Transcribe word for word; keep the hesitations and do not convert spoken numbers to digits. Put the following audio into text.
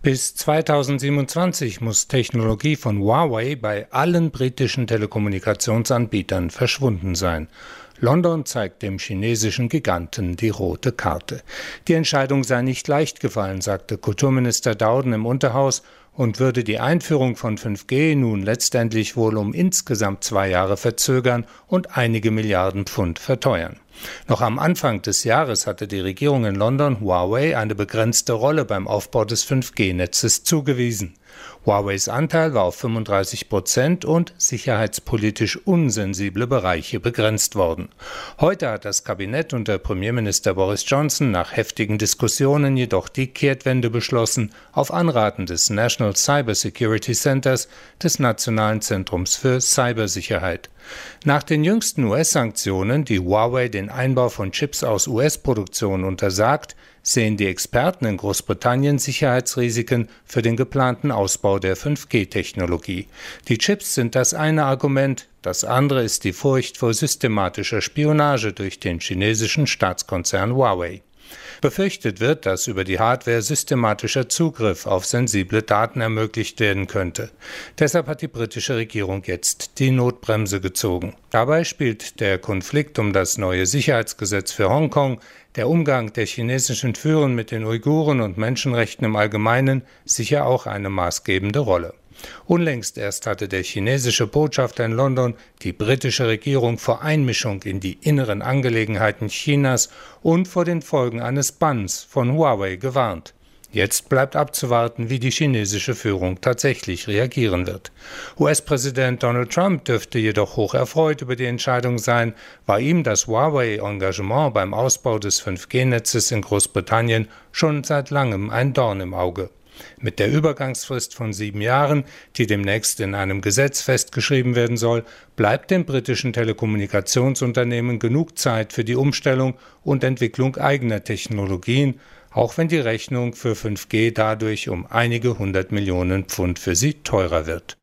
Bis zweitausendsiebenundzwanzig muss Technologie von Huawei bei allen britischen Telekommunikationsanbietern verschwunden sein. London zeigt dem chinesischen Giganten die rote Karte. Die Entscheidung sei nicht leicht gefallen, sagte Kulturminister Dowden im Unterhaus, und würde die Einführung von fünf G nun letztendlich wohl um insgesamt zwei Jahre verzögern und einige Milliarden Pfund verteuern. Noch am Anfang des Jahres hatte die Regierung in London Huawei eine begrenzte Rolle beim Aufbau des fünf G Netzes zugewiesen. Huaweis Anteil war auf fünfunddreißig Prozent und sicherheitspolitisch unsensible Bereiche begrenzt worden. Heute hat das Kabinett unter Premierminister Boris Johnson nach heftigen Diskussionen jedoch die Kehrtwende beschlossen, auf Anraten des National Cyber Security Centers, des Nationalen Zentrums für Cybersicherheit. Nach den jüngsten U S-Sanktionen, die Huawei den Einbau von Chips aus U S-Produktion untersagt, sehen die Experten in Großbritannien Sicherheitsrisiken für den geplanten Ausbau der fünf G Technologie. Die Chips sind das eine Argument, das andere ist die Furcht vor systematischer Spionage durch den chinesischen Staatskonzern Huawei. Befürchtet wird, dass über die Hardware systematischer Zugriff auf sensible Daten ermöglicht werden könnte. Deshalb hat die britische Regierung jetzt die Notbremse gezogen. Dabei spielt der Konflikt um das neue Sicherheitsgesetz für Hongkong, der Umgang der chinesischen Führung mit den Uiguren und Menschenrechten im Allgemeinen sicher auch eine maßgebende Rolle. Unlängst erst hatte der chinesische Botschafter in London die britische Regierung vor Einmischung in die inneren Angelegenheiten Chinas und vor den Folgen eines Banns von Huawei gewarnt. Jetzt bleibt abzuwarten, wie die chinesische Führung tatsächlich reagieren wird. U S-Präsident Donald Trump dürfte jedoch hoch erfreut über die Entscheidung sein, war ihm das Huawei-Engagement beim Ausbau des fünf G Netzes in Großbritannien schon seit langem ein Dorn im Auge. Mit der Übergangsfrist von sieben Jahren, die demnächst in einem Gesetz festgeschrieben werden soll, bleibt dem britischen Telekommunikationsunternehmen genug Zeit für die Umstellung und Entwicklung eigener Technologien, auch wenn die Rechnung für fünf G dadurch um einige hundert Millionen Pfund für sie teurer wird.